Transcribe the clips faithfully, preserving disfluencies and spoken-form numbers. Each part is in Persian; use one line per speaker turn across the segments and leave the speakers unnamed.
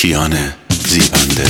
کیان زیبنده.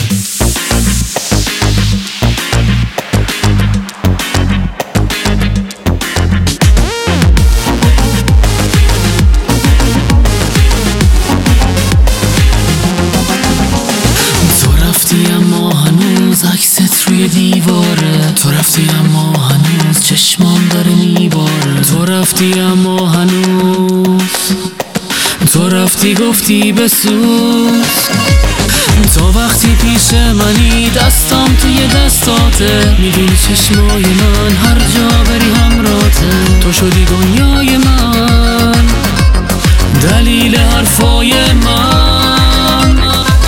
عکست روی دیواره، تو رفتی اما هنوز چشمام داره میباره. تو رفتی اما هنوز، تو رفتی گفتی بسوز. تا وقتی پیش منی دستام توی دستاته، میدونی چشمای من هر جا بری همراته. تو شدی دنیای من، دلیل حرفای من.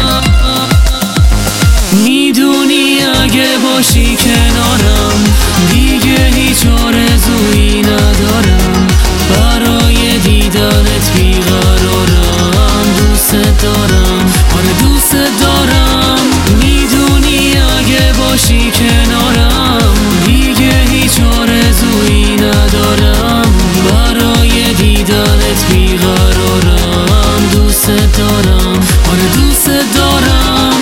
میدونی اگه باشی کنارم دیگه هیچ آرزویی ندارم. برای دیدنت بیقرارم، دوست دارم، آره دوست دارم. میدونی اگه باشی کنارم دیگه هیچ آرزویی ندارم. برای دیدنت بیقرارم، دوست دارم، آره دوست دارم.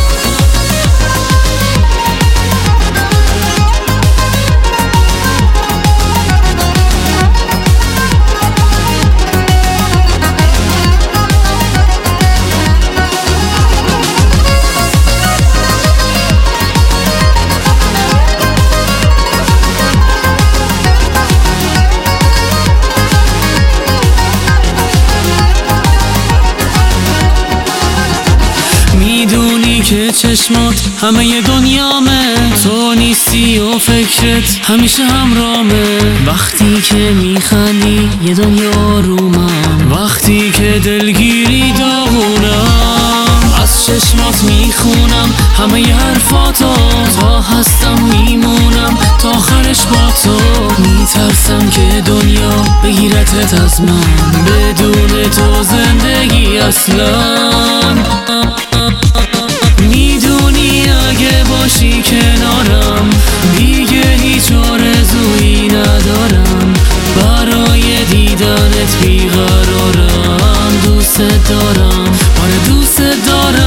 میدونی که چشمات همه ی دنیامه، تو نیستی و فکرت همیشه همرامه. وقتی که میخندی یه دنیا رومم، وقتی که دلگیری داغونم. از چشمات میخونم همه ی حرفاتو، تا هستم میمونم تا آخرش با تو. میترسم که دنیا بگیرتت از من، بدون تو زندگی اصلا. میدونی اگه باشی کنارم دیگه هیچ آرزویی ندارم. برای دیدنت بیقرارم، دوست دارم، آره دوست دارم.